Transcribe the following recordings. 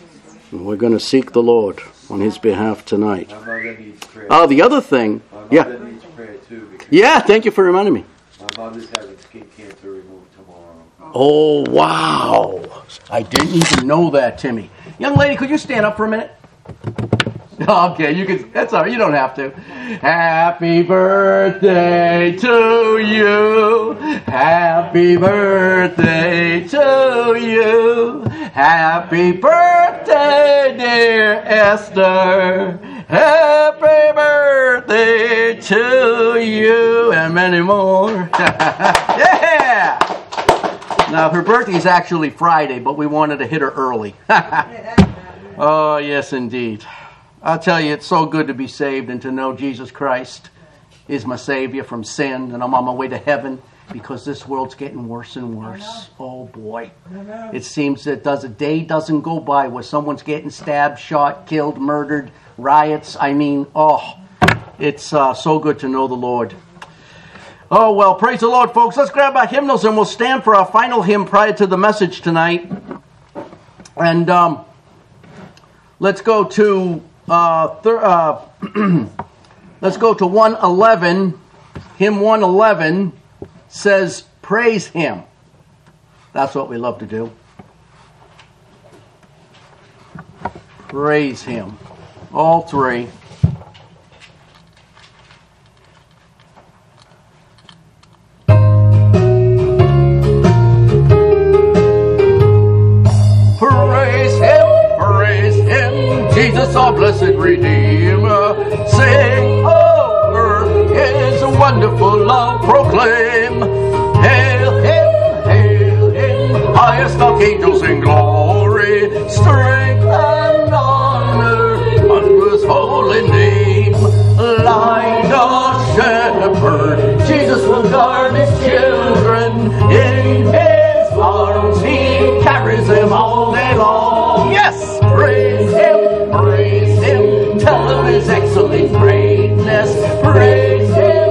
And we're going to seek the Lord on his behalf tonight. My mother needs prayer. Oh, the other thing. My Yeah. mother needs prayer too. Because Yeah, thank you for reminding me. my mother's having skin cancer removed tomorrow. Oh, wow. I didn't even know that, Timmy. Young lady, could you stand up for a minute? Okay, you can. That's all right. You don't have to. Happy birthday to you. Happy birthday to you. Happy birthday, dear Esther. Happy birthday to you, and many more. Yeah. Now her birthday is actually Friday, but we wanted to hit her early. Oh, yes, indeed. I'll tell you, it's so good to be saved and to know Jesus Christ is my Savior from sin, and I'm on my way to heaven because this world's getting worse and worse. Oh, boy. It seems that a day doesn't go by where someone's getting stabbed, shot, killed, murdered, riots. I mean, it's so good to know the Lord. Oh, well, praise the Lord, folks. Let's grab our hymnals and we'll stand for our final hymn prior to the message tonight. And let's go to... let's go to 111. Hymn 111 says, praise him. That's what we love to do. Praise him. All three. Jesus, our blessed Redeemer, sing, oh, earth is a wonderful love, proclaim. Hail him, highest archangels in glory, strength and honor under his holy name. Like a shepherd, Jesus will guard his children, in his arms he carries them all day long. Yes, praise him. Praise him, tell him his excellent greatness. Praise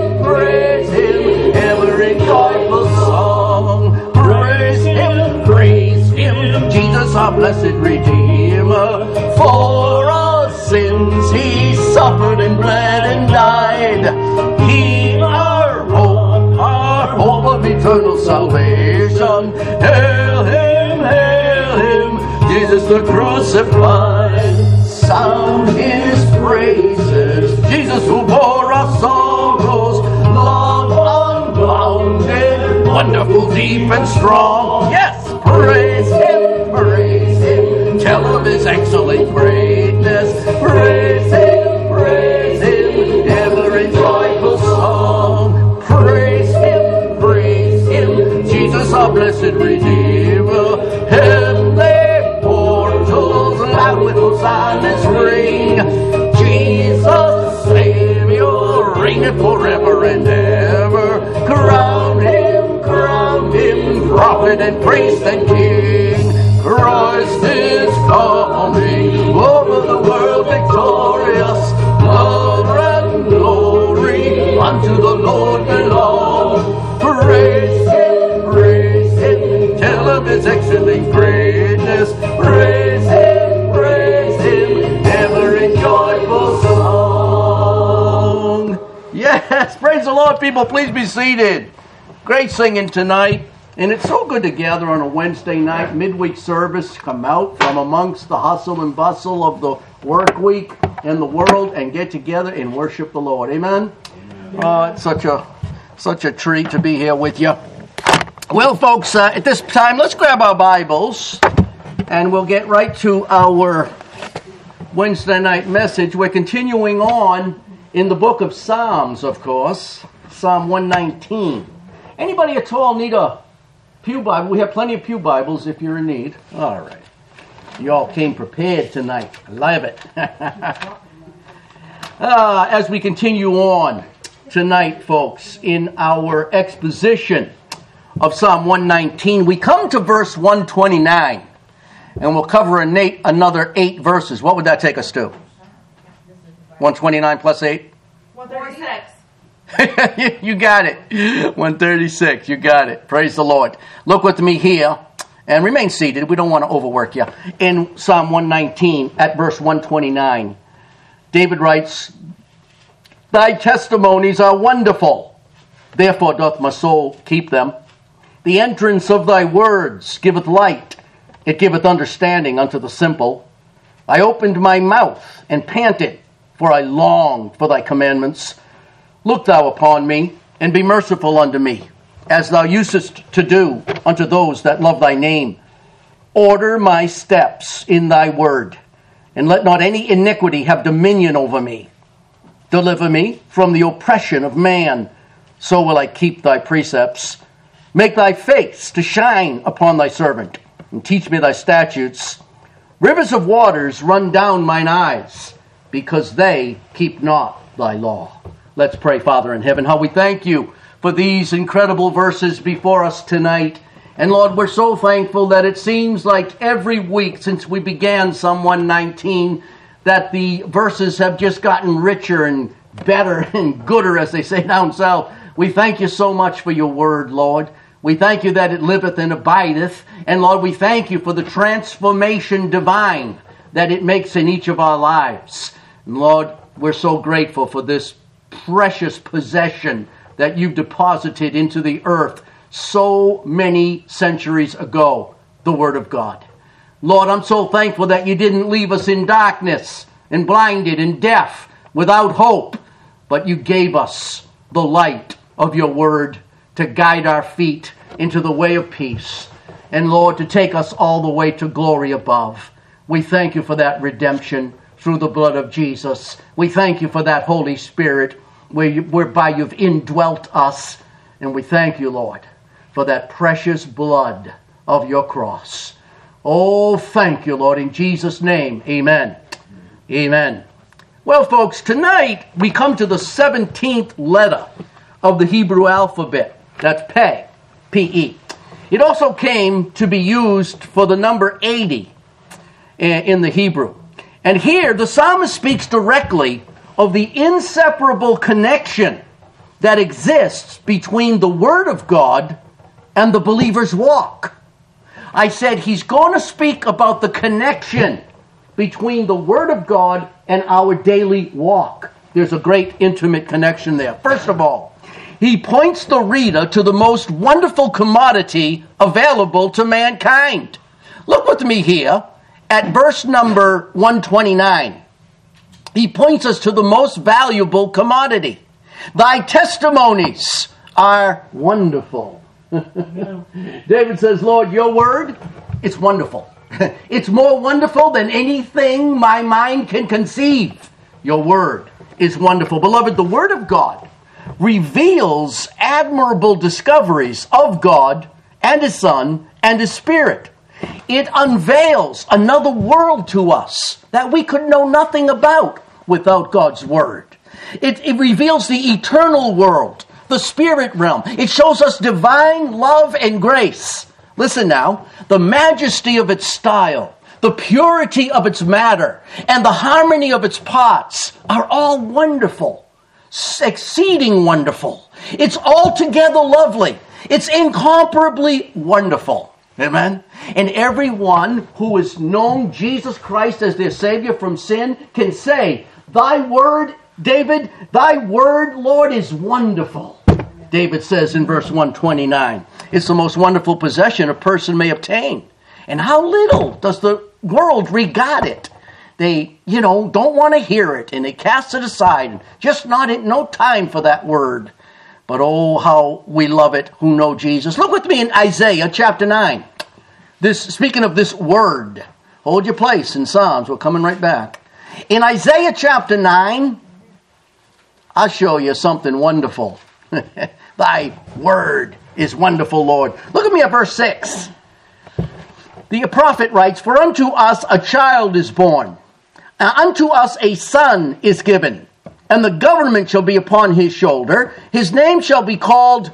him, ever in joyful song. Praise him, Jesus our blessed Redeemer. For our sins he suffered and bled and died. He our hope of eternal salvation. Hail him, Jesus the crucified. Sound his praises, Jesus who bore our sorrows, love unbounded, wonderful, deep and strong. Yes, praise him, tell of his excellent greatness. Praise him, ever in joyful song. Praise him, Jesus our blessed Redeemer. Heavenly portals loud with hosannas ring. Jesus, Savior, reigneth forever and ever. Crown him, prophet and priest and king. Christ is coming, over the world victorious. Honor and glory unto the Lord belong. Praise him, tell of his excellent greatness. Praise him, ever in joyful song. Yes, praise the Lord, people. Please be seated. Great singing tonight. And it's so good to gather on a Wednesday night, midweek service, come out from amongst the hustle and bustle of the work week and the world and get together and worship the Lord. Amen? It's such a treat to be here with you. Well, folks, at this time, let's grab our Bibles and we'll get right to our Wednesday night message. We're continuing on in the book of Psalms, of course, Psalm 119. Anybody at all need a Pew Bible? We have plenty of Pew Bibles if you're in need. All right. You all came prepared tonight. I love it. As we continue on tonight, folks, in our exposition of Psalm 119, we come to verse 129, and we'll cover another 8 verses. What would that take us to? 129 plus 8? 136. You got it. 136. You got it. Praise the Lord. Look with me here And remain seated. We don't want to overwork you. In Psalm 119 at verse 129, David writes, Thy testimonies are wonderful. Therefore doth my soul keep them. The entrance of thy words giveth light. It giveth understanding unto the simple. I opened my mouth and panted, for I longed for thy commandments. Look thou upon me, and be merciful unto me, as thou usest to do unto those that love thy name. Order my steps in thy word, and let not any iniquity have dominion over me. Deliver me from the oppression of man, so will I keep thy precepts. Make thy face to shine upon thy servant, and teach me thy statutes. Rivers of waters run down mine eyes, because they keep not thy law. Let's pray. Father in heaven, how we thank you for these incredible verses before us tonight. And Lord, we're so thankful that it seems like every week since we began Psalm 119 that the verses have just gotten richer and better and gooder, as they say down south. We thank you so much for your word, Lord. We thank you that it liveth and abideth. And Lord, we thank you for the transformation divine that it makes in each of our lives. And Lord, we're so grateful for this precious possession that you've deposited into the earth so many centuries ago, the Word of God. Lord, I'm so thankful that you didn't leave us in darkness and blinded and deaf without hope, but you gave us the light of your Word to guide our feet into the way of peace, and Lord, to take us all the way to glory above. We thank you for that redemption through the blood of Jesus. We thank you for that Holy Spirit whereby you've indwelt us, and we thank you, Lord, for that precious blood of your cross. Oh, thank you, Lord, in Jesus' name, amen. Amen. Well, folks, tonight we come to the 17th letter of the Hebrew alphabet. That's Pe, P-E. It also came to be used for the number 80 in the Hebrew. And here the psalmist speaks directly of the inseparable connection that exists between the Word of God and the believer's walk. I said he's going to speak about the connection between the Word of God and our daily walk. There's a great intimate connection there. First of all, he points the reader to the most wonderful commodity available to mankind. Look with me here at verse number 129. He points us to the most valuable commodity. Thy testimonies are wonderful. David says, Lord, your word, it's wonderful. It's more wonderful than anything my mind can conceive. Your word is wonderful. Beloved, the word of God reveals admirable discoveries of God and His Son and His Spirit. It unveils another world to us that we could know nothing about without God's word. It reveals the eternal world, the spirit realm. It shows us divine love and grace. Listen now, the majesty of its style, the purity of its matter, and the harmony of its parts are all wonderful, exceeding wonderful. It's altogether lovely. It's incomparably wonderful. Amen? And everyone who has known Jesus Christ as their Savior from sin can say, Thy word, David, thy word, Lord, is wonderful. David says in verse 129, it's the most wonderful possession a person may obtain. And how little does the world regard it? They, don't want to hear it, and they cast it aside. Just no time for that word. But oh, how we love it who know Jesus. Look with me in Isaiah chapter 9. Speaking of this word, hold your place in Psalms. We're coming right back. In Isaiah chapter 9, I'll show you something wonderful. Thy word is wonderful, Lord. Look at me at verse 6. The prophet writes, For unto us a child is born, and unto us a son is given, and the government shall be upon his shoulder. His name shall be called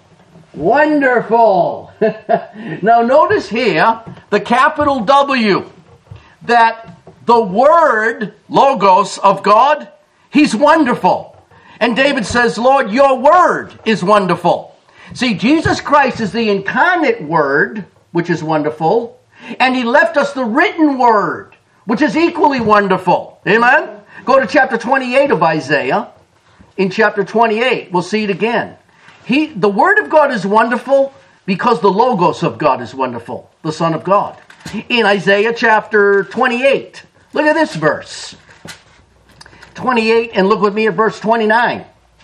Wonderful. Now notice here the capital W, that the word, Logos of God, He's wonderful. And David says, Lord, your word is wonderful. See, Jesus Christ is the incarnate word, which is wonderful. And he left us the written word, which is equally wonderful. Amen? Go to chapter 28 of Isaiah. In chapter 28, we'll see it again. The word of God is wonderful because the Logos of God is wonderful, the Son of God. In Isaiah chapter 28, look at this verse. 28, and look with me at verse 29.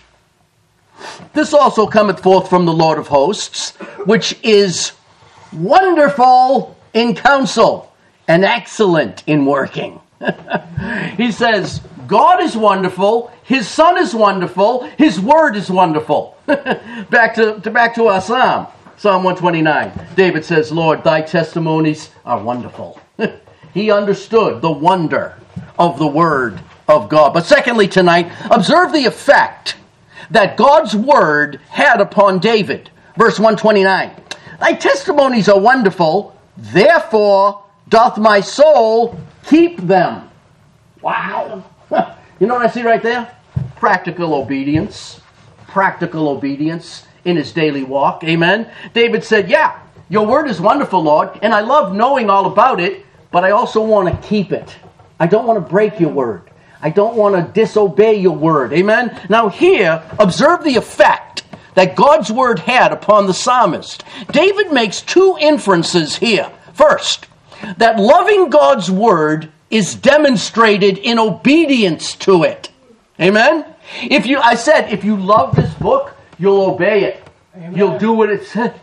This also cometh forth from the Lord of hosts, which is wonderful in counsel and excellent in working. He says, God is wonderful, His Son is wonderful, His Word is wonderful. Back to our Psalm. Psalm 129. David says, Lord, thy testimonies are wonderful. He understood the wonder of the Word of God. But secondly tonight, observe the effect that God's Word had upon David. Verse 129. Thy testimonies are wonderful, therefore doth my soul keep them. Wow. You know what I see right there? Practical obedience. Practical obedience in his daily walk. Amen. David said, yeah, your word is wonderful, Lord, and I love knowing all about it, but I also want to keep it. I don't want to break your word. I don't want to disobey your word. Amen. Now here, observe the effect that God's word had upon the psalmist. David makes two inferences here. First, that loving God's word is demonstrated in obedience to it. Amen. If you love this book, you'll obey it. Amen. You'll do what it says.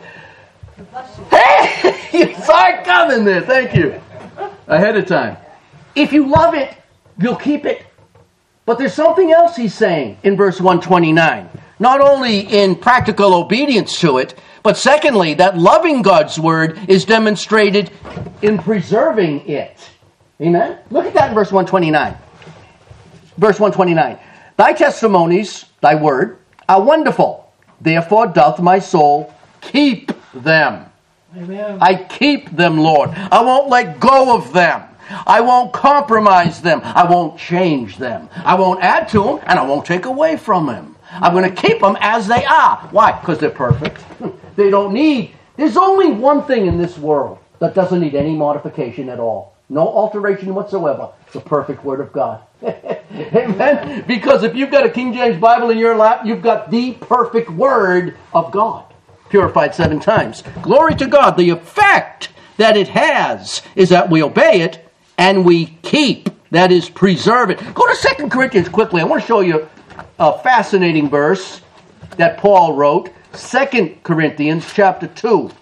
Hey, you saw it coming there. Thank you. Ahead of time. If you love it, you'll keep it. But there's something else he's saying in verse 129. Not only in practical obedience to it, but secondly, that loving God's word is demonstrated in preserving it. Amen? Look at that in verse 129. Verse 129. Thy testimonies, thy word, are wonderful. Therefore doth my soul keep them. Amen. I keep them, Lord. I won't let go of them. I won't compromise them. I won't change them. I won't add to them, and I won't take away from them. I'm going to keep them as they are. Why? Because they're perfect. They don't need... There's only one thing in this world that doesn't need any modification at all. No alteration whatsoever. It's the perfect Word of God. Amen? Because if you've got a King James Bible in your lap, you've got the perfect Word of God. Purified 7 times. Glory to God. The effect that it has is that we obey it and we keep. That is, preserve it. Go to 2 Corinthians quickly. I want to show you a fascinating verse that Paul wrote. 2 Corinthians chapter 2.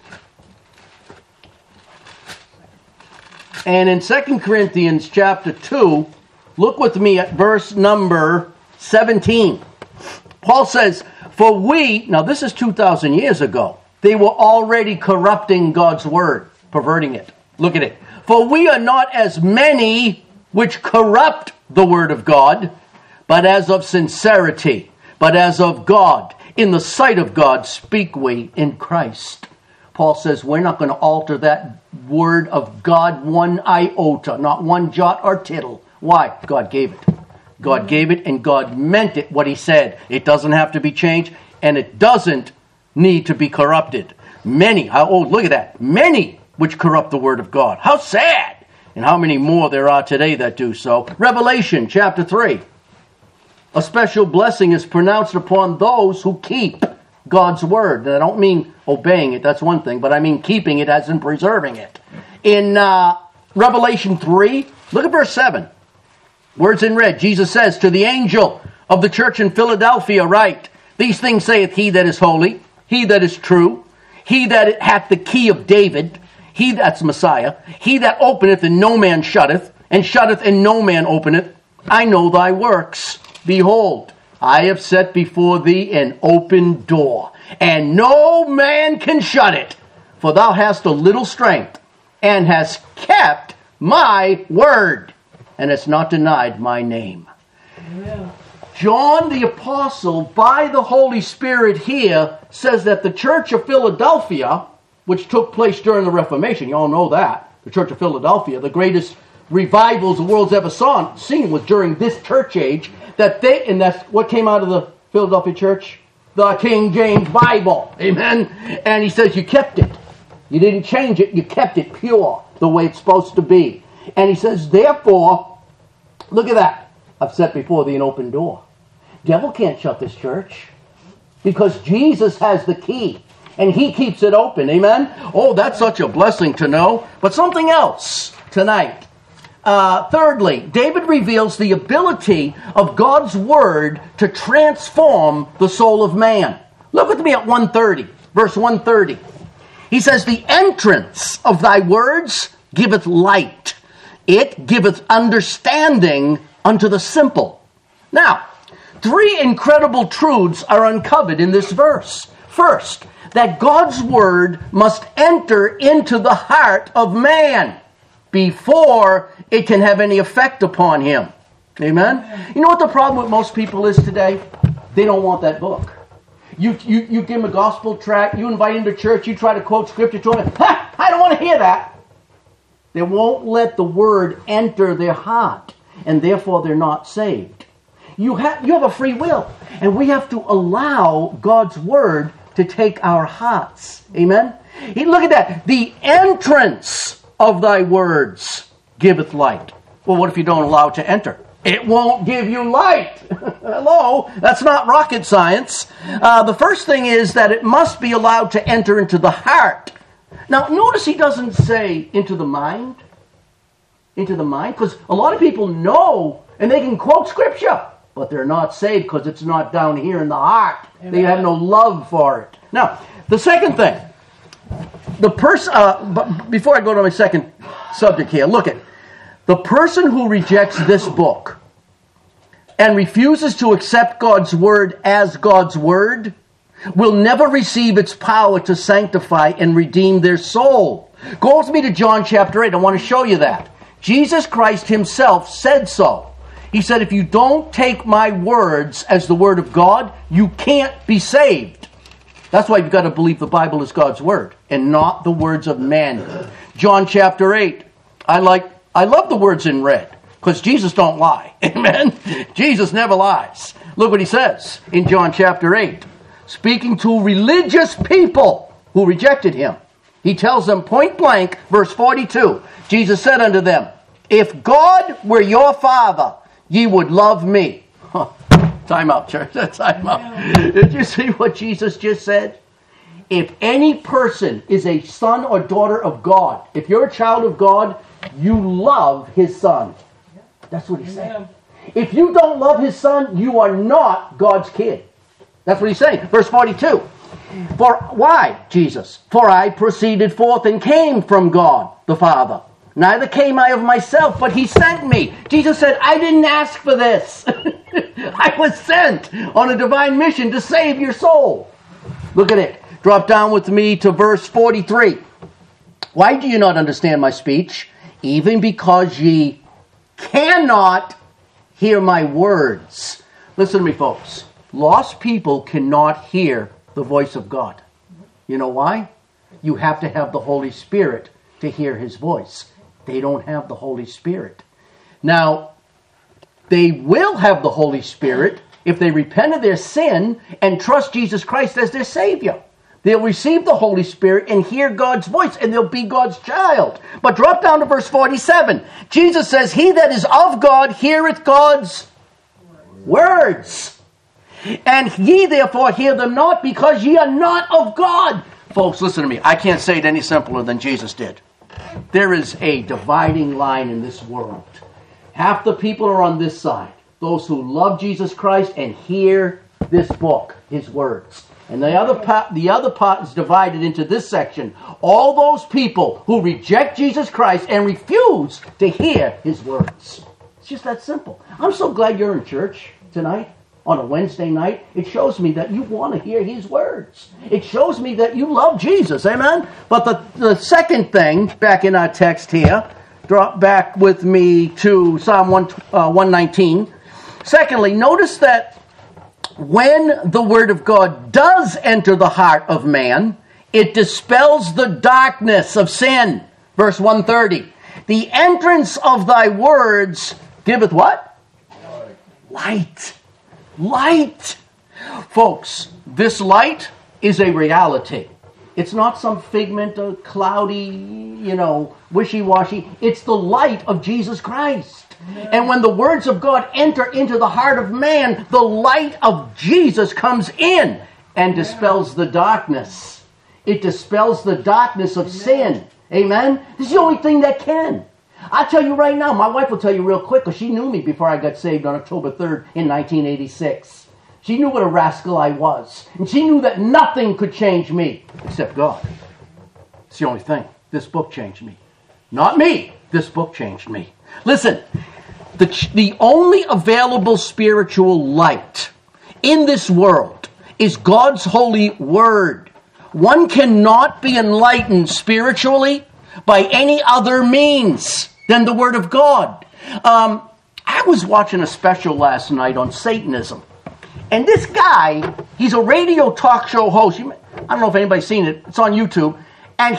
And in 2 Corinthians chapter 2, look with me at verse number 17. Paul says, for we, now this is 2,000 years ago, they were already corrupting God's word, perverting it. Look at it. For we are not as many which corrupt the word of God, but as of sincerity, but as of God. In the sight of God speak we in Christ. Paul says we're not going to alter that word of God one iota, not one jot or tittle. Why? God gave it. God gave it and God meant it, what he said. It doesn't have to be changed and it doesn't need to be corrupted. Many, look at that. Many which corrupt the word of God. How sad! And how many more there are today that do so. Revelation chapter 3. A special blessing is pronounced upon those who keep God's word. And I don't mean obeying it, that's one thing, but I mean keeping it as in preserving it. In Revelation 3, look at verse 7. Words in red. Jesus says, to the angel of the church in Philadelphia write, these things saith he that is holy, he that is true, he that hath the key of David, he that's Messiah, he that openeth and no man shutteth, and shutteth and no man openeth. I know thy works. Behold, I have set before thee an open door, and no man can shut it. For thou hast a little strength, and hast kept my word, and hast not denied my name. Amen. John the Apostle, by the Holy Spirit here, says that the Church of Philadelphia, which took place during the Reformation, you all know that, the Church of Philadelphia, the greatest revivals the world's ever seen was during this church age, and that's what came out of the Philadelphia church? The King James Bible. Amen? And he says you kept it. You didn't change it. You kept it pure, the way it's supposed to be. And he says, therefore, look at that. I've set before thee an open door. Devil can't shut this church because Jesus has the key and he keeps it open. Amen? Oh, that's such a blessing to know. But something else tonight. Thirdly, David reveals the ability of God's word to transform the soul of man. Look with me at 130, verse 130. He says, the entrance of thy words giveth light. It giveth understanding unto the simple. Now, three incredible truths are uncovered in this verse. First, that God's word must enter into the heart of man before it can have any effect upon him. Amen? You know what the problem with most people is today? They don't want that book. You give them a gospel tract, you invite them to church, you try to quote scripture to them. Ha! I don't want to hear that. They won't let the word enter their heart, and therefore they're not saved. You have a free will, and we have to allow God's word to take our hearts. Amen? Look at that. The entrance of thy words giveth light. Well, what if you don't allow it to enter? It won't give you light. Hello? That's not rocket science. The first thing is that it must be allowed to enter into the heart. Now, notice he doesn't say into the mind. Into the mind. Because a lot of people know and they can quote scripture, but they're not saved because it's not down here in the heart. Amen. They have no love for it. Now, the second thing. The person. Before I go to my second subject here, look at the person who rejects this book and refuses to accept God's word as God's word will never receive its power to sanctify and redeem their soul. Go with me to John chapter 8. I want to show you that. Jesus Christ himself said so. He said, if you don't take my words as the word of God, you can't be saved. That's why you've got to believe the Bible is God's word and not the words of man. John chapter 8. I love the words in red because Jesus don't lie. Amen? Jesus never lies. Look what he says in John chapter 8. Speaking to religious people who rejected him. He tells them point blank, verse 42. Jesus said unto them, if God were your father, ye would love me. Time out, church. Time out. Did you see what Jesus just said? If any person is a son or daughter of God, if you're a child of God, you love his son. That's what he said. If you don't love his son, you are not God's kid. That's what he's saying. Verse 42. For why, Jesus? For I proceeded forth and came from God the Father. Neither came I of myself, but he sent me. Jesus said, I didn't ask for this. I was sent on a divine mission to save your soul. Look at it. Drop down with me to verse 43. Why do you not understand my speech? Even because ye cannot hear my words. Listen to me, folks. Lost people cannot hear the voice of God. You know why? You have to have the Holy Spirit to hear his voice. They don't have the Holy Spirit. Now, they will have the Holy Spirit if they repent of their sin and trust Jesus Christ as their Savior. They'll receive the Holy Spirit and hear God's voice, and they'll be God's child. But drop down to verse 47. Jesus says, he that is of God heareth God's words. And ye therefore hear them not, because ye are not of God. Folks, listen to me. I can't say it any simpler than Jesus did. There is a dividing line in this world. Half the people are on this side. Those who love Jesus Christ and hear this book, his words. And the other part is divided into this section. All those people who reject Jesus Christ and refuse to hear his words. It's just that simple. I'm so glad you're in church tonight on a Wednesday night. It shows me that you want to hear his words. It shows me that you love Jesus. Amen? But the second thing, back in our text here, drop back with me to Psalm 119. Secondly, notice that when the Word of God does enter the heart of man, it dispels the darkness of sin. Verse 130. The entrance of thy words giveth what? Light. Light. Folks, this light is a reality. It's not some figment of cloudy, wishy-washy. It's the light of Jesus Christ. And when the words of God enter into the heart of man, the light of Jesus comes in and dispels the darkness. It dispels the darkness of sin. Amen? This is the only thing that can. I'll tell you right now, my wife will tell you real quick, because she knew me before I got saved on October 3rd in 1986. She knew what a rascal I was. And she knew that nothing could change me except God. It's the only thing. This book changed me. Not me. This book changed me. Listen, the only available spiritual light in this world is God's holy word. One cannot be enlightened spiritually by any other means than the word of God. I was watching a special last night on Satanism. And this guy, he's a radio talk show host. I don't know if anybody's seen it. It's on YouTube. And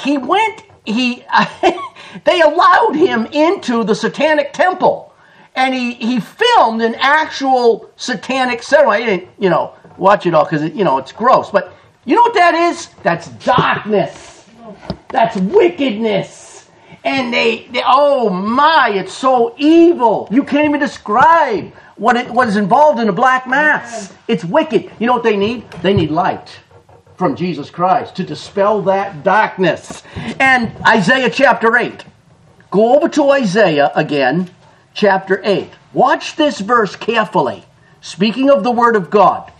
they allowed him into the Satanic Temple. And he filmed an actual satanic ceremony. I didn't, watch it all because, it's gross. But you know what that is? That's darkness. That's wickedness. And oh my, it's so evil. You can't even describe what is involved in a black mass. It's wicked. You know what they need? They need light from Jesus Christ to dispel that darkness. And Isaiah chapter 8. Go over to Isaiah again, chapter 8. Watch this verse carefully. Speaking of the word of God.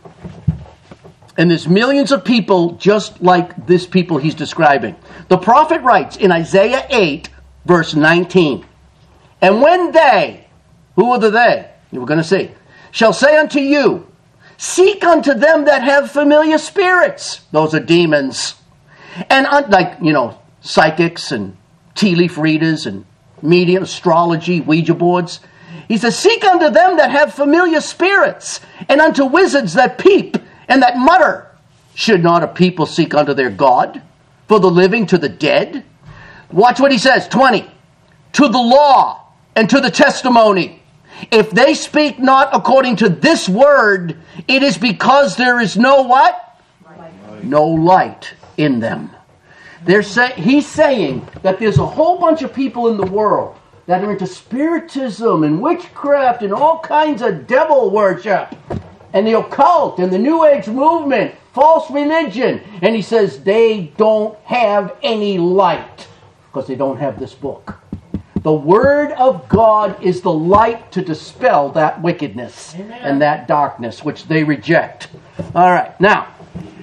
And there's millions of people just like this people he's describing. The prophet writes in Isaiah 8, verse 19. And when they, who are the they? We're going to see. Shall say unto you, seek unto them that have familiar spirits. Those are demons. And psychics and tea leaf readers and medium astrology, Ouija boards. He says, seek unto them that have familiar spirits, and unto wizards that peep and that mutter. Should not a people seek unto their God, for the living to the dead? Watch what he says, 20. To the law and to the testimony. If they speak not according to this word, it is because there is no what? Light. No light in them. He's saying that there's a whole bunch of people in the world that are into spiritism and witchcraft and all kinds of devil worship and the occult and the New Age movement, false religion. And he says they don't have any light because they don't have this book. The Word of God is the light to dispel that wickedness and that darkness which they reject. All right. Now,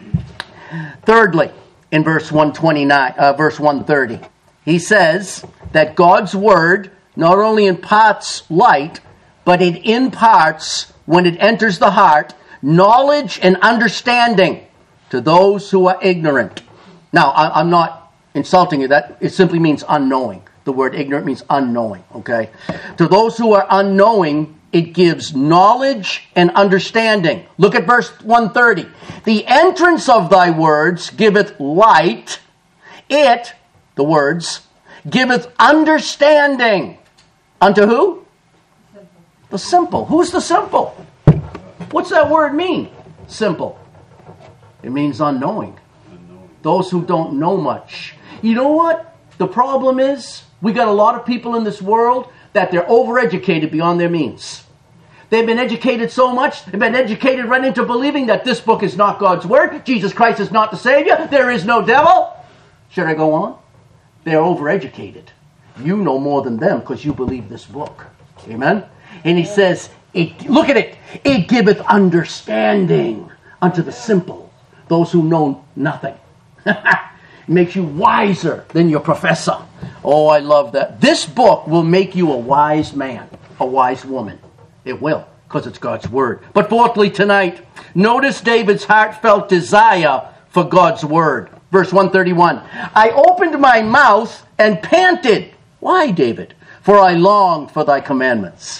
thirdly, in verse 130, he says that God's Word not only imparts light, but it imparts, when it enters the heart, knowledge and understanding to those who are ignorant. Now, I'm not insulting you. That it simply means unknowing. The word ignorant means unknowing, okay? To those who are unknowing, it gives knowledge and understanding. Look at verse 130. The entrance of thy words giveth light. It, the words, giveth understanding. Unto who? Simple. The simple. Who's the simple? What's that word mean? Simple. It means unknowing. Those who don't know much. You know what the problem is? We got a lot of people in this world that they're overeducated beyond their means. They've been educated so much, they've been educated right into believing that this book is not God's Word, Jesus Christ is not the Savior, there is no devil. Should I go on? They're overeducated. You know more than them because you believe this book. Amen? And he says, look at it. It giveth understanding unto the simple, those who know nothing. Makes you wiser than your professor. Oh, I love that. This book will make you a wise man, a wise woman. It will, because it's God's Word. But fourthly tonight, notice David's heartfelt desire for God's Word. Verse 131. I opened my mouth and panted. Why, David? For I longed for thy commandments.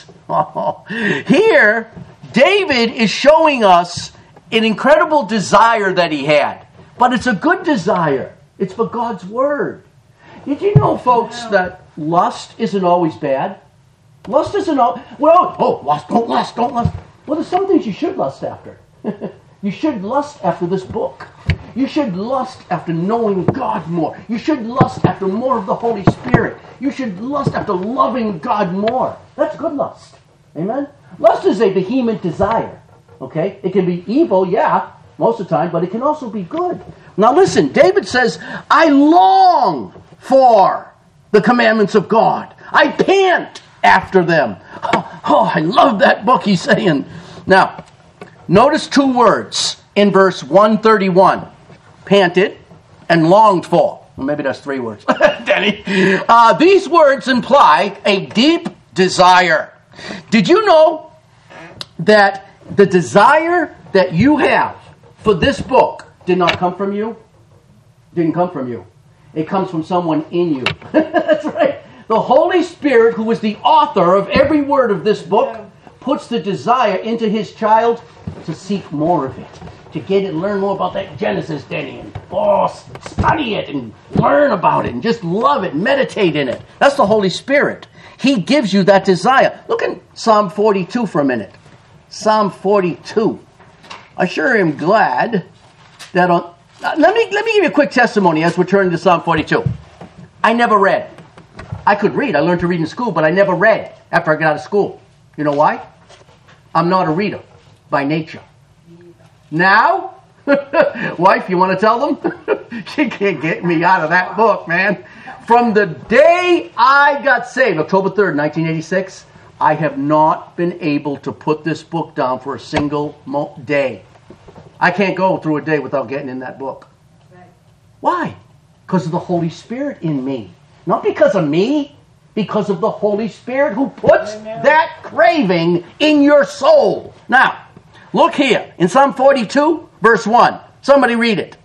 Here, David is showing us an incredible desire that he had. But it's a good desire. It's for God's Word. Did you know, folks, that lust isn't always bad? Lust isn't all... lust, don't lust. Well, there's some things you should lust after. You should lust after this book. You should lust after knowing God more. You should lust after more of the Holy Spirit. You should lust after loving God more. That's good lust. Amen? Lust is a vehement desire. Okay? It can be evil, yeah, most of the time, but it can also be good. Now listen, David says, I long for the commandments of God. I pant after them. Oh, I love that book, he's saying. Now, notice two words in verse 131. Panted and longed for. Well, maybe that's three words. Denny. These words imply a deep desire. Did you know that the desire that you have for this book did not come from you? Didn't come from you. It comes from someone in you. That's right. The Holy Spirit, who is the author of every word of this book, puts the desire into his child to seek more of it. To get it, learn more about that Genesis, Denny, and study it and learn about it and just love it, meditate in it. That's the Holy Spirit. He gives you that desire. Look at Psalm 42 for a minute. Psalm 42. I sure am glad that let me give you a quick testimony as we're turning to Psalm 42. I never read. I could read. I learned to read in school, but I never read after I got out of school. You know why? I'm not a reader by nature. Now, wife, you want to tell them? She can't get me out of that book, man. From the day I got saved, October 3rd, 1986, I have not been able to put this book down for a single day. I can't go through a day without getting in that book. Why? Because of the Holy Spirit in me. Not because of me, because of the Holy Spirit who puts that craving in your soul. Now, look here, in Psalm 42, verse 1. Somebody read it.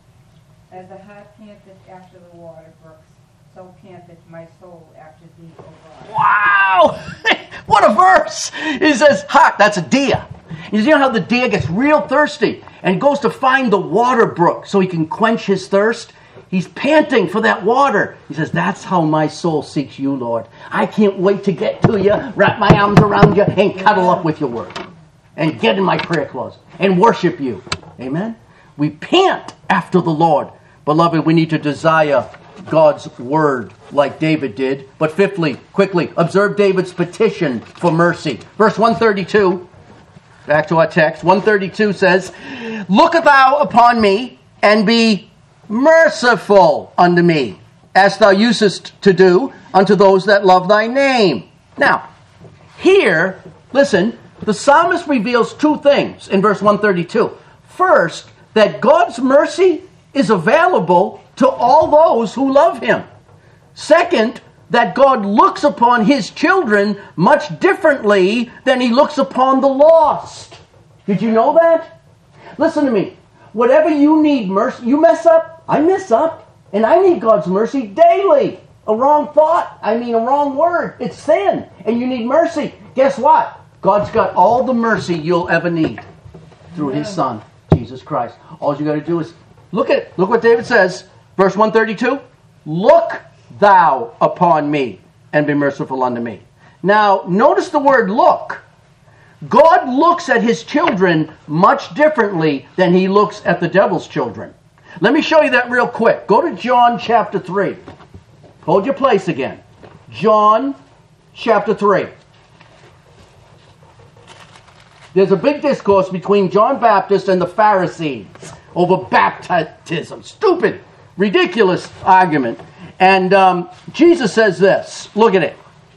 As the hart panteth after the water brooks, so panteth my soul after thee, O God. Wow! What a verse! He says, hart, that's a deer. You know how the deer gets real thirsty and goes to find the water brook so he can quench his thirst? He's panting for that water. He says, that's how my soul seeks you, Lord. I can't wait to get to you, wrap my arms around you, and cuddle up with your word. And get in my prayer closet and worship you. Amen? We pant after the Lord. Beloved, we need to desire God's word like David did. But fifthly, quickly, observe David's petition for mercy. Verse 132, back to our text. 132 says, look thou upon me and be merciful unto me, as thou usest to do unto those that love thy name. Now, here, listen, the psalmist reveals two things in verse 132. First, that God's mercy is available to all those who love him. Second, that God looks upon his children much differently than he looks upon the lost. Did you know that? Listen to me. Whatever you need mercy, you mess up, I mess up, and I need God's mercy daily. A wrong thought, a wrong word, it's sin, and you need mercy. Guess what? God's got all the mercy you'll ever need through his Son, Jesus Christ. All you got to do is look at it. Look what David says, verse 132. Look thou upon me and be merciful unto me. Now, notice the word look. God looks at his children much differently than he looks at the devil's children. Let me show you that real quick. Go to John chapter 3. Hold your place again. John chapter 3. There's a big discourse between John Baptist and the Pharisees over baptism. Stupid, ridiculous argument. And Jesus says this. Look at it.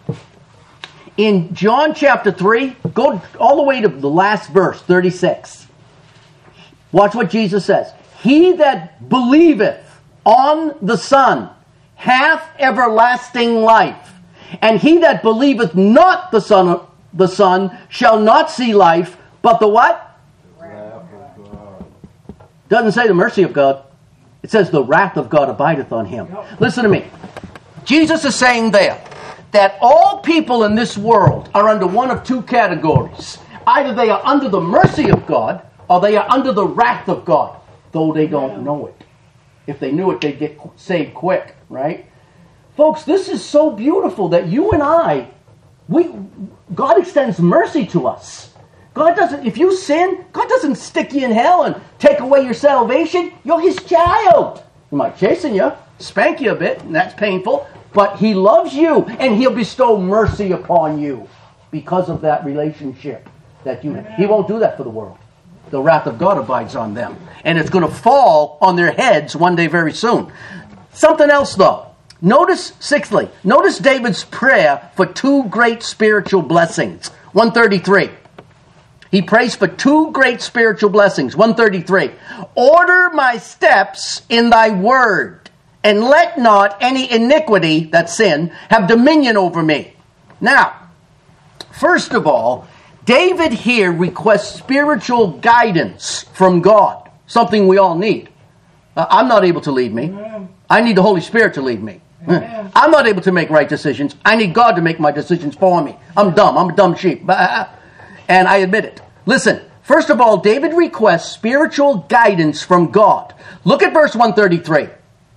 In John chapter 3, go all the way to the last verse, 36. Watch what Jesus says. He that believeth on the Son hath everlasting life. And he that believeth not the Son shall not see life, but the what? Wrath of God. Doesn't say the mercy of God. It says the wrath of God abideth on him. Listen to me. Jesus is saying there that all people in this world are under one of two categories. Either they are under the mercy of God, or they are under the wrath of God, though they don't know it. If they knew it, they'd get saved quick, right? Folks, this is so beautiful that you and I, God extends mercy to us. God doesn't, if you sin, God doesn't stick you in hell and take away your salvation. You're his child. He might chasten you, spank you a bit, and that's painful, but he loves you, and he'll bestow mercy upon you because of that relationship that you have. He won't do that for the world. The wrath of God abides on them, and it's going to fall on their heads one day very soon. Something else, though. Sixthly, notice David's prayer for two great spiritual blessings. 133. He prays for two great spiritual blessings. 133. Order my steps in thy word, and let not any iniquity, that's sin, have dominion over me. Now, first of all, David here requests spiritual guidance from God, something we all need. I'm not able to lead me. I need the Holy Spirit to lead me. I'm not able to make right decisions. I need God to make my decisions for me. I'm dumb. I'm a dumb sheep. And I admit it. Listen, first of all, David requests spiritual guidance from God. Look at verse 133.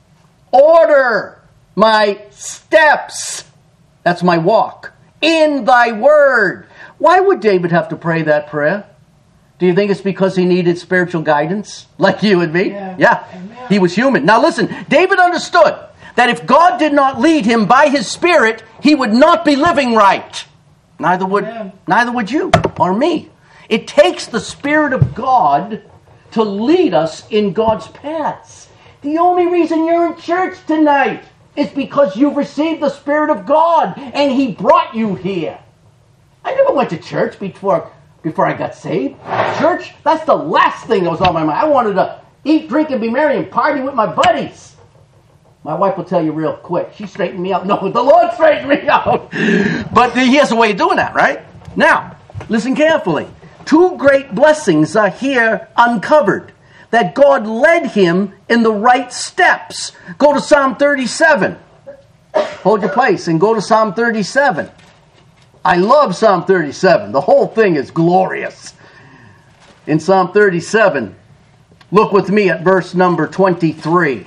Order my steps. That's my walk. In thy word. Why would David have to pray that prayer? Do you think it's because he needed spiritual guidance? Like you and me? Yeah. He was human. Now listen, David understood that if God did not lead him by his Spirit, he would not be living right. Neither would you or me. It takes the Spirit of God to lead us in God's paths. The only reason you're in church tonight is because you've received the Spirit of God and he brought you here. I never went to church before I got saved. Church, that's the last thing that was on my mind. I wanted to eat, drink, and be merry and party with my buddies. My wife will tell you real quick. She straightened me out. No, the Lord straightened me out. But he has a way of doing that, right? Now, listen carefully. Two great blessings are here uncovered. That God led him in the right steps. Go to Psalm 37. Hold your place and go to Psalm 37. I love Psalm 37. The whole thing is glorious. In Psalm 37, look with me at verse number 23.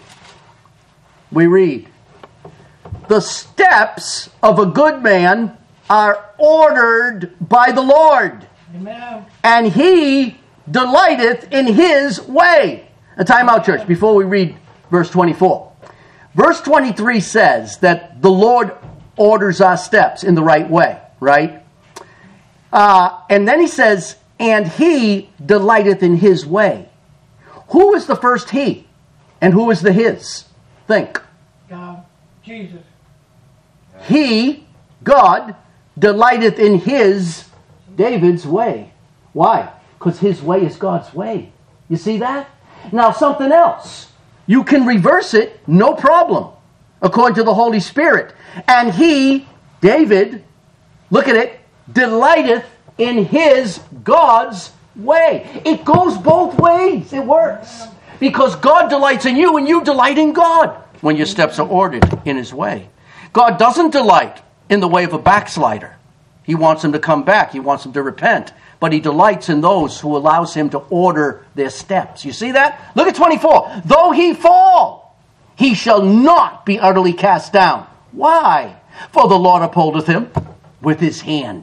We read, the steps of a good man are ordered by the Lord. Amen. And he delighteth in his way. A time out, church, before we read verse 24. Verse 23 says that the Lord orders our steps in the right way, right? And then he says, and he delighteth in his way. Who is the first he? And who is the his? Think. God, Jesus. He, God, delighteth in his, David's way. Why? Because his way is God's way. You see that? Now something else. You can reverse it, no problem, according to the Holy Spirit. And he, David, look at it, delighteth in his, God's way. It goes both ways. It works. Because God delights in you and you delight in God when your steps are ordered in his way. God doesn't delight in the way of a backslider. He wants him to come back. He wants him to repent. But he delights in those who allows him to order their steps. You see that? Look at 24. Though he fall, he shall not be utterly cast down. Why? For the Lord upholdeth him with his hand.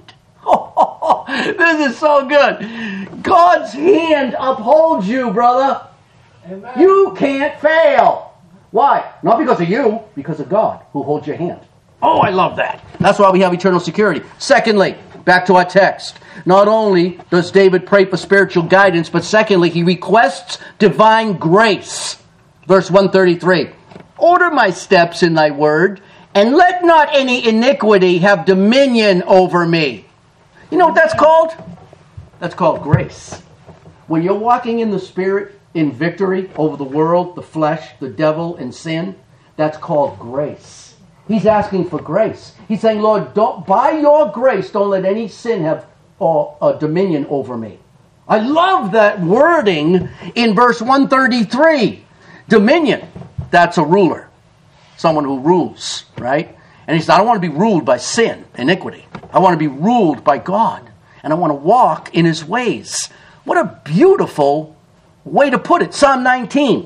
This is so good. God's hand upholds you, brother. Amen. You can't fail. Why? Not because of you, because of God who holds your hand. Oh, I love that. That's why we have eternal security. Secondly, back to our text. Not only does David pray for spiritual guidance, but secondly, he requests divine grace. Verse 133. Order my steps in thy word, and let not any iniquity have dominion over me. You know what that's called? That's called grace. When you're walking in the Spirit, in victory over the world, the flesh, the devil, and sin, that's called grace. He's asking for grace. He's saying, Lord, by your grace, don't let any sin have a dominion over me. I love that wording in verse 133. Dominion, that's a ruler. Someone who rules, right? And he says, I don't want to be ruled by sin, iniquity. I want to be ruled by God. And I want to walk in his ways. What a beautiful way to put it. Psalm 19.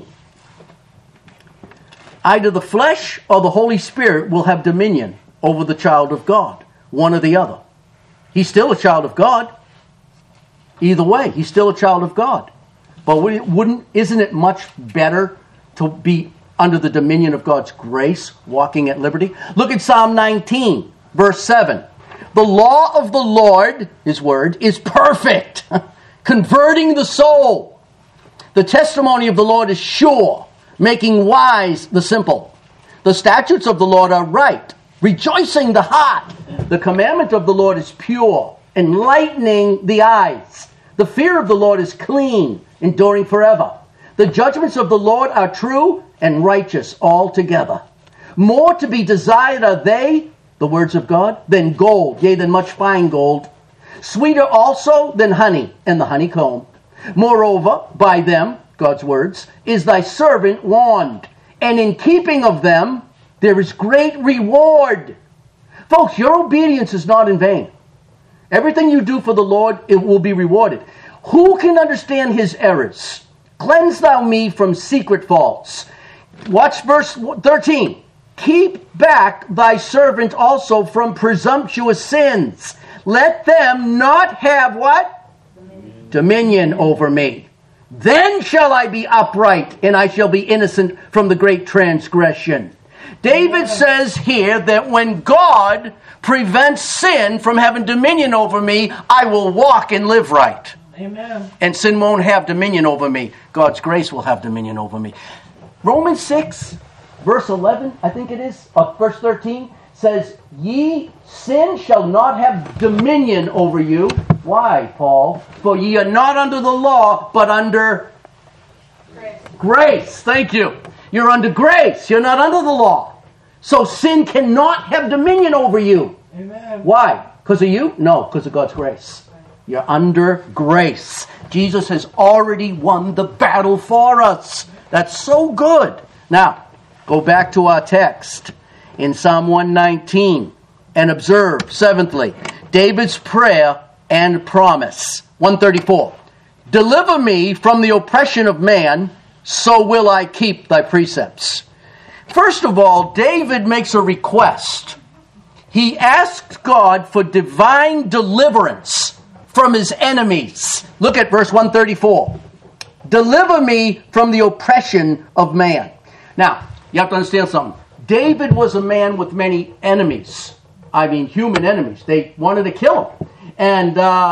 Either the flesh or the Holy Spirit will have dominion over the child of God. One or the other. He's still a child of God. Either way, he's still a child of God. But isn't it much better to be under the dominion of God's grace, walking at liberty? Look at Psalm 19, verse 7. The law of the Lord, his word, is perfect, converting the soul. The testimony of the Lord is sure, making wise the simple. The statutes of the Lord are right, rejoicing the heart. The commandment of the Lord is pure, enlightening the eyes. The fear of the Lord is clean, enduring forever. The judgments of the Lord are true and righteous altogether. More to be desired are they, the words of God, than gold, yea, than much fine gold. Sweeter also than honey and the honeycomb. Moreover, by them, God's words, is thy servant warned. And in keeping of them, there is great reward. Folks, your obedience is not in vain. Everything you do for the Lord, it will be rewarded. Who can understand his errors? Cleanse thou me from secret faults. Watch verse 13. Keep back thy servant also from presumptuous sins. Let them not have what? Dominion over me. Then shall I be upright, and I shall be innocent from the great transgression. David says here that when God prevents sin from having dominion over me, I will walk and live right. Amen. And sin won't have dominion over me. God's grace will have dominion over me. Romans 6, verse 11, I think it is, verse 13, says, sin shall not have dominion over you. Why, Paul? For ye are not under the law, but under grace. Thank you. You're under grace. You're not under the law. So sin cannot have dominion over you. Amen. Why? Because of you? No, because of God's grace. You're under grace. Jesus has already won the battle for us. That's so good. Now, go back to our text in Psalm 119 and observe, seventhly, David's prayer and promise. 134. Deliver me from the oppression of man, so will I keep thy precepts. First of all, David makes a request. He asks God for divine deliverance from his enemies. Look at verse 134. Deliver me from the oppression of man. Now, you have to understand something. David was a man with many enemies. I mean, human enemies. They wanted to kill him. And,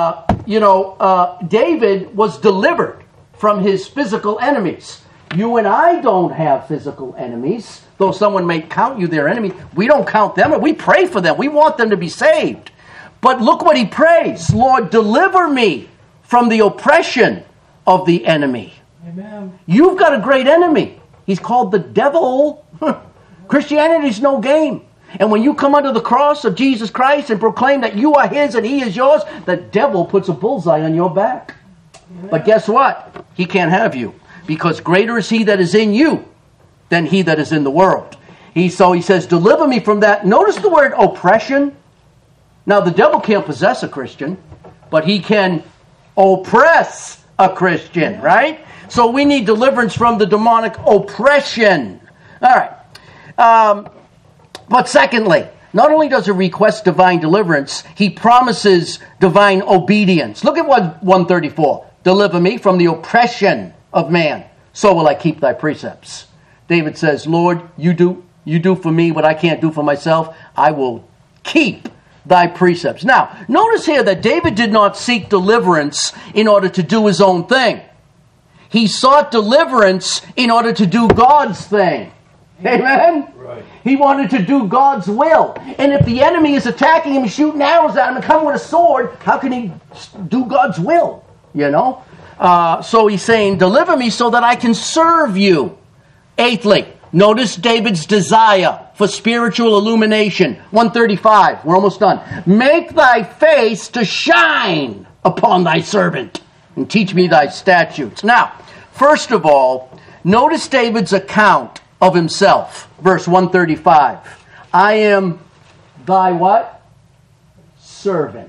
David was delivered from his physical enemies. You and I don't have physical enemies. Though someone may count you their enemy, we don't count them. We pray for them. We want them to be saved. But look what he prays. Lord, deliver me from the oppression of the enemy. Amen. You've got a great enemy. He's called the devil. Christianity is no game. And when you come under the cross of Jesus Christ and proclaim that you are his and he is yours, the devil puts a bullseye on your back. Amen. But guess what? He can't have you. Because greater is he that is in you than he that is in the world. So he says, deliver me from that. Notice the word oppression. Now, the devil can't possess a Christian, but he can oppress a Christian, right? So we need deliverance from the demonic oppression. All right. But secondly, not only does he request divine deliverance, he promises divine obedience. Look at 134. Deliver me from the oppression of man, so will I keep thy precepts. David says, Lord, you do for me what I can't do for myself. I will keep thy precepts. Now, notice here that David did not seek deliverance in order to do his own thing. He sought deliverance in order to do God's thing. Amen? Right. He wanted to do God's will. And if the enemy is attacking him, shooting arrows at him, and coming with a sword, how can he do God's will? You know? So he's saying, deliver me so that I can serve you. Eighthly, notice David's desire for spiritual illumination. 135, we're almost done. Make thy face to shine upon thy servant and teach me thy statutes. Now, first of all, notice David's account of himself. Verse 135. I am thy what? Servant.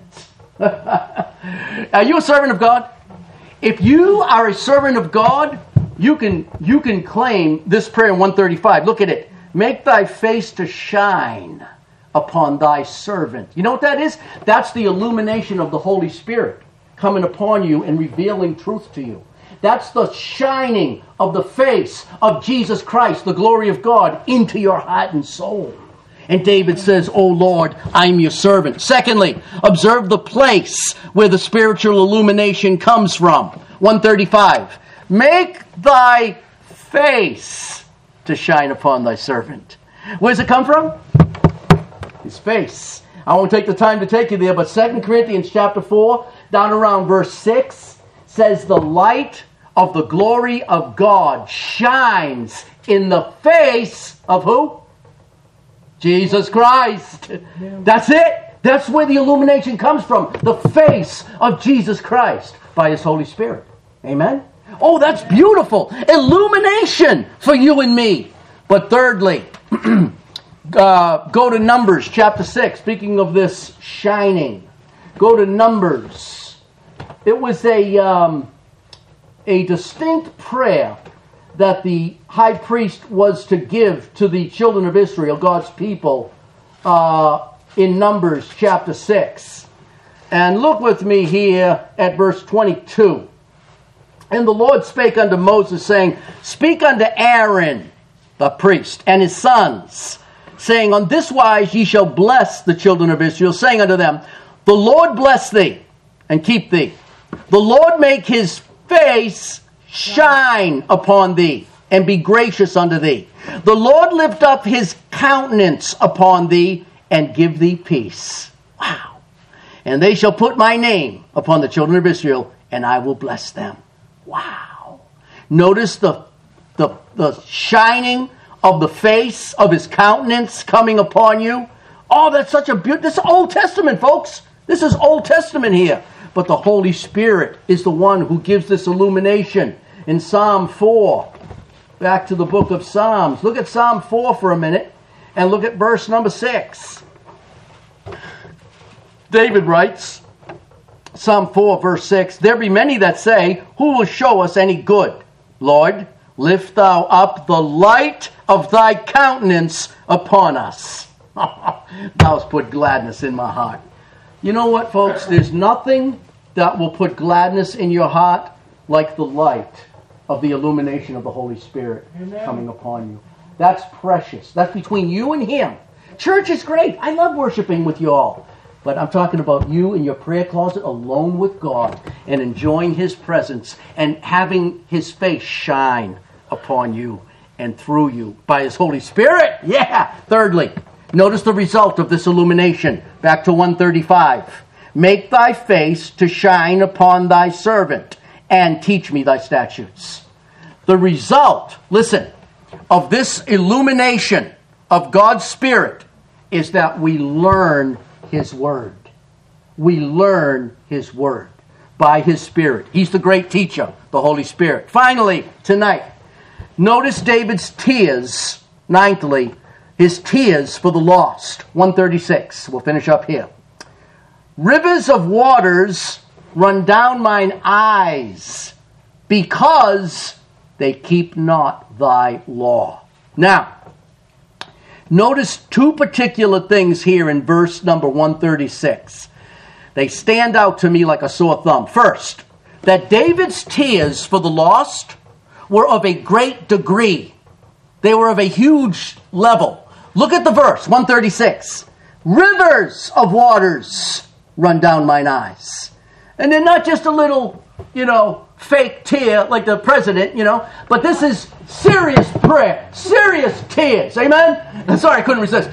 Are you a servant of God? If you are a servant of God, you can claim this prayer in 135. Look at it. Make thy face to shine upon thy servant. You know what that is? That's the illumination of the Holy Spirit. coming upon you and revealing truth to you. That's the shining of the face of Jesus Christ, the glory of God, into your heart and soul. And David says, "O Lord, I'm your servant." Secondly, observe the place where the spiritual illumination comes from. 135. Make thy face to shine upon thy servant. Where does it come from? His face. I won't take the time to take you there, but 2 Corinthians chapter 4, down around verse 6, says the light of the glory of God shines in the face of who? Jesus Christ. That's it. That's where the illumination comes from. The face of Jesus Christ by His Holy Spirit. Amen? Oh, that's beautiful. Illumination for you and me. But thirdly, go to Numbers chapter 6. Speaking of this shining, go to Numbers. It was a distinct prayer that the high priest was to give to the children of Israel, God's people, in Numbers chapter 6. And look with me here at verse 22. "And the Lord spake unto Moses, saying, Speak unto Aaron, the priest, and his sons, saying, On this wise ye shall bless the children of Israel, saying unto them, The Lord bless thee, and keep thee. The Lord make his face shine upon thee, and be gracious unto thee. The Lord lift up his countenance upon thee, and give thee peace." Wow. "And they shall put my name upon the children of Israel, and I will bless them." Wow. Notice the shining of the face of his countenance coming upon you. Oh, that's such a beautiful... This is Old Testament, folks. This is Old Testament here. But the Holy Spirit is the one who gives this illumination. In Psalm 4, back to the book of Psalms. Look at Psalm 4 for a minute, and look at verse number 6. David writes, Psalm 4, verse 6, "There be many that say, Who will show us any good? Lord, lift thou up the light of thy countenance upon us." Thou hast put gladness in my heart. You know what, folks? There's nothing that will put gladness in your heart like the light of the illumination of the Holy Spirit coming upon you. That's precious. That's between you and Him. Church is great. I love worshiping with you all. But I'm talking about you in your prayer closet alone with God and enjoying His presence and having His face shine upon you and through you by His Holy Spirit. Yeah. Thirdly, notice the result of this illumination. Back to 135. "Make thy face to shine upon thy servant and teach me thy statutes." The result, listen, of this illumination of God's Spirit is that we learn His Word. We learn His Word by His Spirit. He's the great teacher, the Holy Spirit. Finally, tonight, notice David's tears. Ninthly, his tears for the lost. 136. We'll finish up here. "Rivers of waters run down mine eyes, because they keep not thy law." Now, notice two particular things here in verse number 136. They stand out to me like a sore thumb. First, that David's tears for the lost were of a great degree. They were of a huge level. Look at the verse, 136. "Rivers of waters run down mine eyes." And they're not just a little, fake tear like the president, but this is serious prayer, serious tears. Amen? Sorry, I couldn't resist.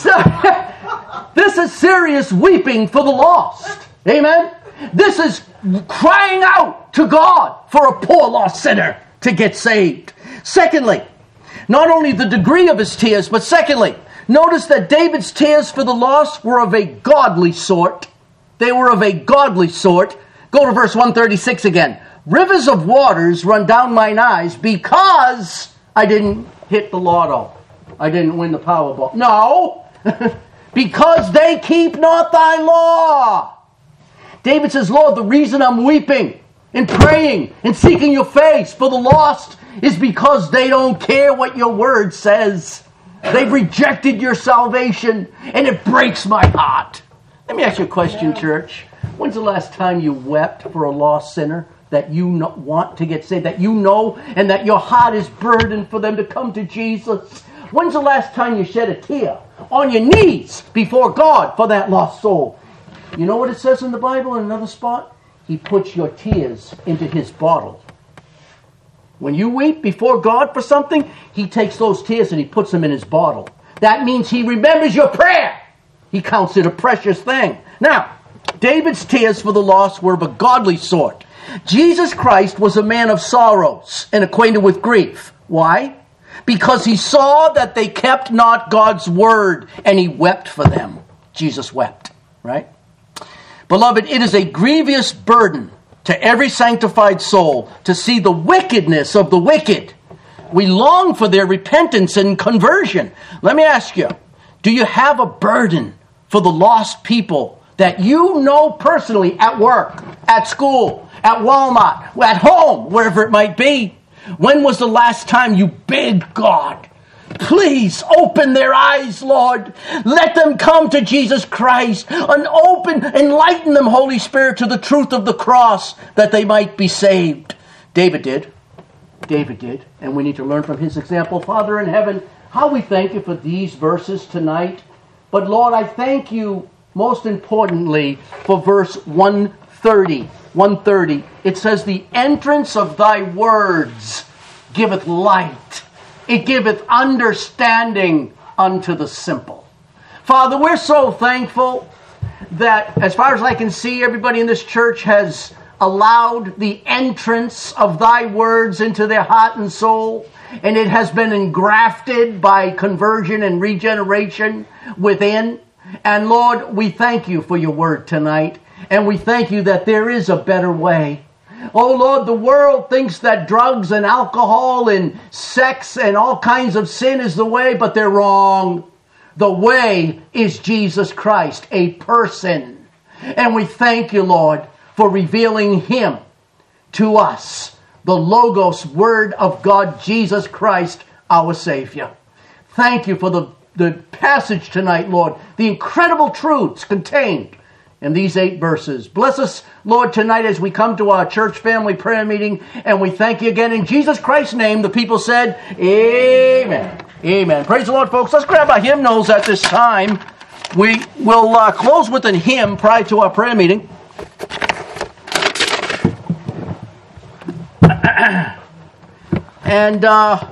This is serious weeping for the lost. Amen? This is crying out to God for a poor lost sinner to get saved. Secondly, not only the degree of his tears, but secondly, notice that David's tears for the lost were of a godly sort. They were of a godly sort. Go to verse 136 again. "Rivers of waters run down mine eyes, because I didn't hit the lotto. I didn't win the Powerball." No! "Because they keep not thy law." David says, "Lord, the reason I'm weeping and praying and seeking your face for the lost is because they don't care what your word says. They've rejected your salvation, and it breaks my heart." Let me ask you a question, church. When's the last time you wept for a lost sinner that you want to get saved, that you know, and that your heart is burdened for them to come to Jesus? When's the last time you shed a tear on your knees before God for that lost soul? You know what it says in the Bible in another spot? He puts your tears into his bottle. When you weep before God for something, he takes those tears and he puts them in his bottle. That means he remembers your prayer. He counts it a precious thing. Now, David's tears for the lost were of a godly sort. Jesus Christ was a man of sorrows and acquainted with grief. Why? Because he saw that they kept not God's word, and he wept for them. Jesus wept, right? Beloved, it is a grievous burden to every sanctified soul to see the wickedness of the wicked. We long for their repentance and conversion. Let me ask you, do you have a burden for the lost people that you know personally at work, at school, at Walmart, at home, wherever it might be? When was the last time you begged God, please open their eyes, Lord. Let them come to Jesus Christ and enlighten them, Holy Spirit, to the truth of the cross that they might be saved. David did. And we need to learn from his example. Father in heaven, how we thank you for these verses tonight. But Lord, I thank you most importantly for verse 130. 130. It says, the entrance of thy words giveth light. It giveth understanding unto the simple. Father, we're so thankful that, as far as I can see, everybody in this church has allowed the entrance of thy words into their heart and soul, and it has been engrafted by conversion and regeneration within. And Lord, we thank you for your word tonight, and we thank you that there is a better way. Oh Lord, the world thinks that drugs and alcohol and sex and all kinds of sin is the way, but they're wrong. The way is Jesus Christ, a person. And we thank you, Lord, for revealing him to us, the Logos, Word of God, Jesus Christ, our Savior. Thank you for the passage tonight, Lord, the incredible truths contained in these 8 verses. Bless us, Lord, tonight as we come to our church family prayer meeting, and we thank you again in Jesus Christ's name. The people said, amen. Amen. Praise the Lord, folks. Let's grab our hymnals at this time. We will close with a hymn prior to our prayer meeting. And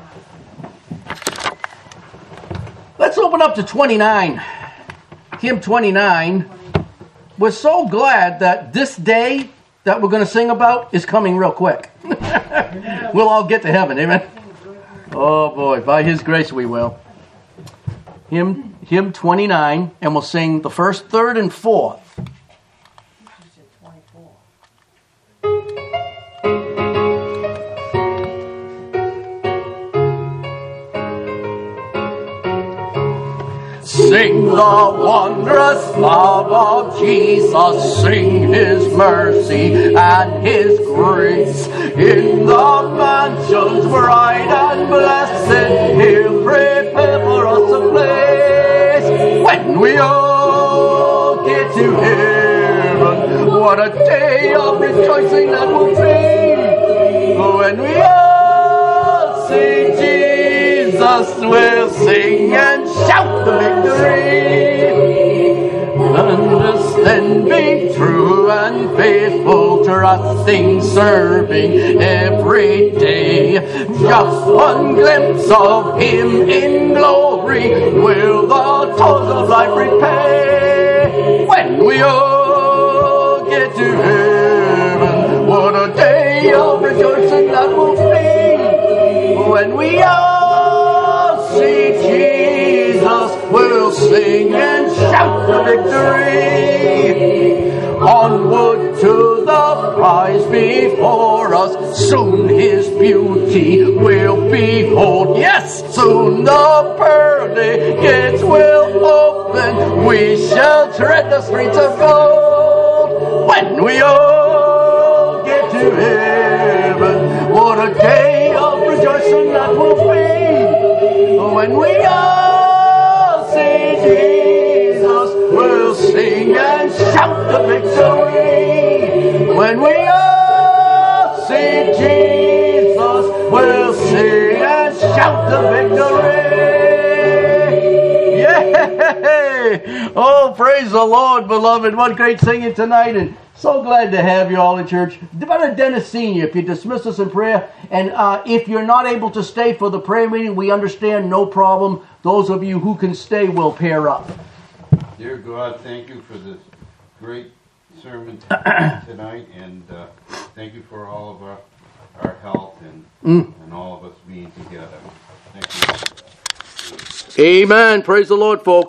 let's open up to 29. Hymn 29. We're so glad that this day that we're going to sing about is coming real quick. We'll all get to heaven, amen? Oh boy, by his grace we will. Hymn 29, and we'll sing the first, third, and fourth. Sing the wondrous love of Jesus, sing his mercy and his grace. In the mansions bright and blessed, he'll prepare for us a place. When we all get to heaven, what a day of rejoicing that will be. When we all see Jesus, we'll sing and shout the victory. Let us then be true and faithful, trusting, serving every day. Just one glimpse of him in glory will the toils of life repay. When we all get to heaven, what a day of rejoicing that will be. When we all see Jesus, we'll sing and shout the victory. Onward to the prize before us, soon his beauty will behold. Yes, soon the pearly gates will open, we shall tread the streets of gold. When we all get to heaven, what a day of rejoicing that will be. When we all see Jesus, we'll sing and shout the victory. When we all see Jesus, we'll sing and shout the victory. Yay! Oh, praise the Lord, beloved. What great singing tonight, and so glad to have you all in church. Brother Dennis Sr., if you dismiss us in prayer, and if you're not able to stay for the prayer meeting, we understand, no problem. Those of you who can stay will pair up. Dear God, thank you for this great sermon tonight, and thank you for all of our health and all of us being together. Thank you. Amen. Praise the Lord, folks.